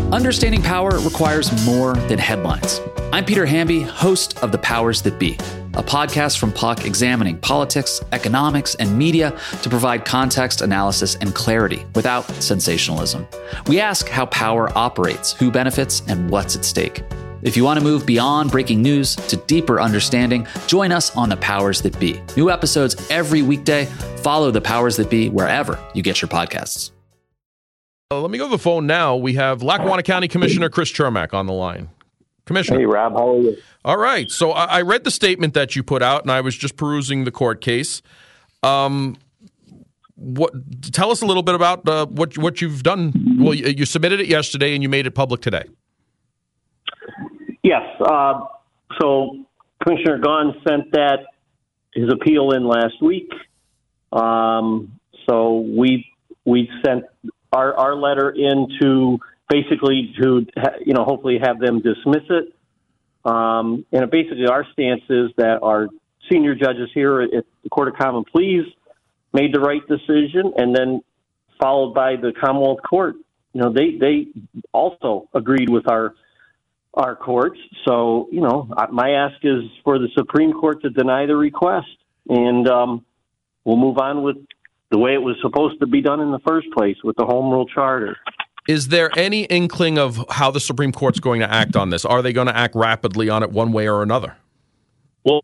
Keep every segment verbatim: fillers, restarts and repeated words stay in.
Understanding power requires more than headlines. I'm Peter Hamby, host of The Powers That Be, a podcast from Puck examining politics, economics, and media to provide context, analysis, and clarity without sensationalism. We ask how power operates, who benefits, and what's at stake. If you want to move beyond breaking news to deeper understanding, join us on The Powers That Be. New episodes every weekday. Follow The Powers That Be wherever you get your podcasts. Uh, let me go to the phone now. We have Lackawanna County Commissioner Chris Chermak on the line. Commissioner. Hey, Rob. How are you? All right. So I, I read the statement that you put out, and I was just perusing the court case. Um, what? Tell us a little bit about uh, what what you've done. Well, you, you submitted it yesterday, and you made it public today. Yes. Uh, so Commissioner Gahn sent that his appeal in last week. Um, so we we sent our our letter in to basically to you know hopefully have them dismiss it. Um, and basically our stance is that our senior judges here at the Court of Common Pleas made the right decision, and then followed by the Commonwealth Court. You know they they also agreed with our. our courts. So, you know, my ask is for the Supreme Court to deny the request, and um, we'll move on with the way it was supposed to be done in the first place with the Home Rule Charter. Is there any inkling of how the Supreme Court's going to act on this? Are they going to act rapidly on it one way or another? Well,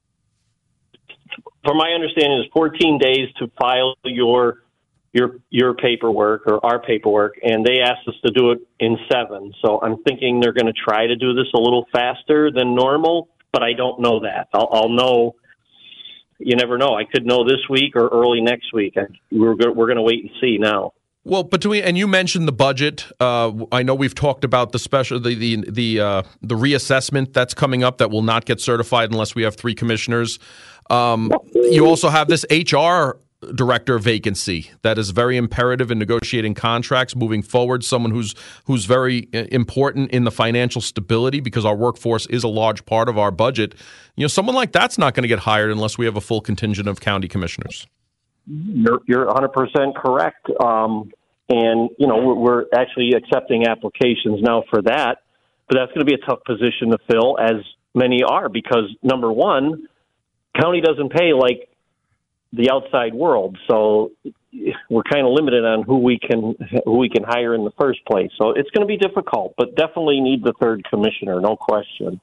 from my understanding, it's fourteen days to file your your your paperwork or our paperwork, and they asked us to do it in seven. So I'm thinking they're going to try to do this a little faster than normal, but I don't know that. I'll, I'll know. You never know. I could know this week or early next week. I, we're go, we're going to wait and see now. Well, between and you mentioned the budget. Uh, I know we've talked about the special the the the, uh, the reassessment that's coming up that will not get certified unless we have three commissioners. Um, you also have this H R director vacancy that is very imperative in negotiating contracts moving forward, someone who's who's very important in the financial stability because our workforce is a large part of our budget. You know, someone like that's not going to get hired unless we have a full contingent of county commissioners. You're, you're one hundred percent correct. Um, and, you know, we're, we're actually accepting applications now for that, but that's going to be a tough position to fill, as many are, because, number one, county doesn't pay like the outside world, so we're kind of limited on who we can who we can hire in the first place. So it's going to be difficult, but definitely need the third commissioner, no question.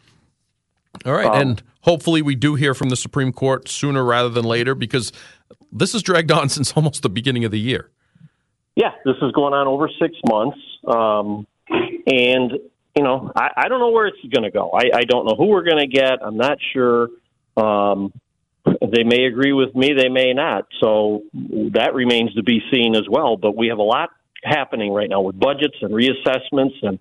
All right, um, and hopefully we do hear from the Supreme Court sooner rather than later, because this has dragged on since almost the beginning of the year. Yeah, this is going on over six months, um, and you know I, I don't know where it's going to go. I, I don't know who we're going to get. I'm not sure. Um, They may agree with me, they may not. So that remains to be seen as well. But we have a lot happening right now with budgets and reassessments. And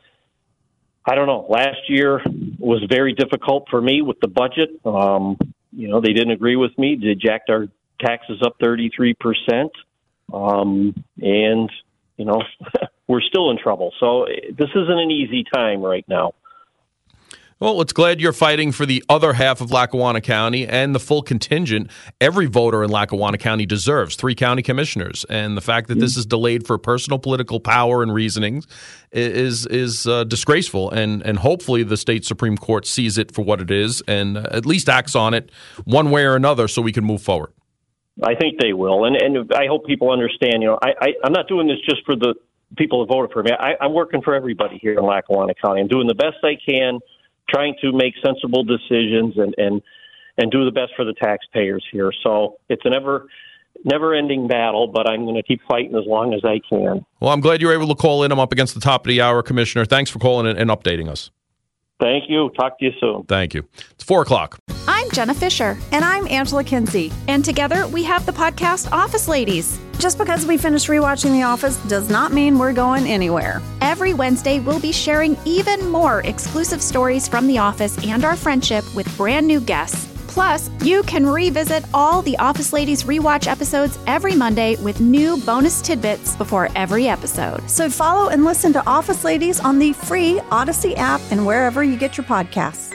I don't know, last year was very difficult for me with the budget. Um, you know, they didn't agree with me. They jacked our taxes up thirty-three percent. Um, and, you know, we're still in trouble. So this isn't an easy time right now. Well, it's glad you're fighting for the other half of Lackawanna County and the full contingent every voter in Lackawanna County deserves, three county commissioners. And the fact that this is delayed for personal political power and reasonings is is uh, disgraceful. And, and hopefully the state Supreme Court sees it for what it is and at least acts on it one way or another so we can move forward. I think they will. And, and I hope people understand, you know, I, I, I'm not doing this just for the people who voted for me. I, I'm working for everybody here in Lackawanna County. I'm doing the best I can, trying to make sensible decisions and, and, and do the best for the taxpayers here. So it's a never, never-ending battle, but I'm going to keep fighting as long as I can. Well, I'm glad you were able to call in. I'm up against the top of the hour, Commissioner. Thanks for calling in and updating us. Thank you. Talk to you soon. Thank you. It's four o'clock. I'm Jenna Fisher. And I'm Angela Kinsey. And together we have the podcast Office Ladies. Just because we finished rewatching The Office does not mean we're going anywhere. Every Wednesday, we'll be sharing even more exclusive stories from The Office and our friendship with brand new guests. Plus, you can revisit all the Office Ladies rewatch episodes every Monday with new bonus tidbits before every episode. So follow and listen to Office Ladies on the free Odyssey app and wherever you get your podcasts.